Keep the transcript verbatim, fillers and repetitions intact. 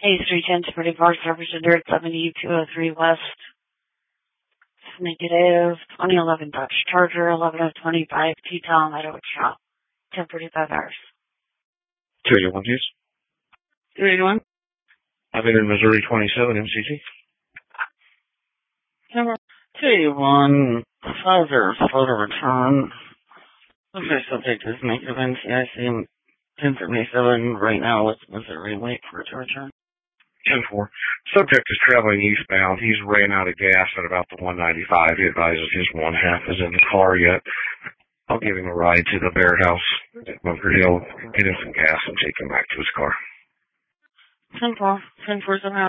Hayes three ten to Pretty Park, service Dirt seventy two oh three West. Negative twenty eleven Dodge Charger, eleven oh twenty-five T-Town, Idaho Shop. ten forty-five hours. two eighty-one, please. two eighty-one? I've been in Missouri twenty-seven, M C T. Number two eighty-one, five zero, photo return. Okay, subject is negative N C I C and ten seventy-seven right now with Missouri. Wait for it to return. ten four. Subject is traveling eastbound. He's ran out of gas at about the one ninety-five. He advises his one half is in the car yet. I'll give him a ride to the Bear House at Bunker Hill, get him some gas, and take him back to his car. ten four. ten four,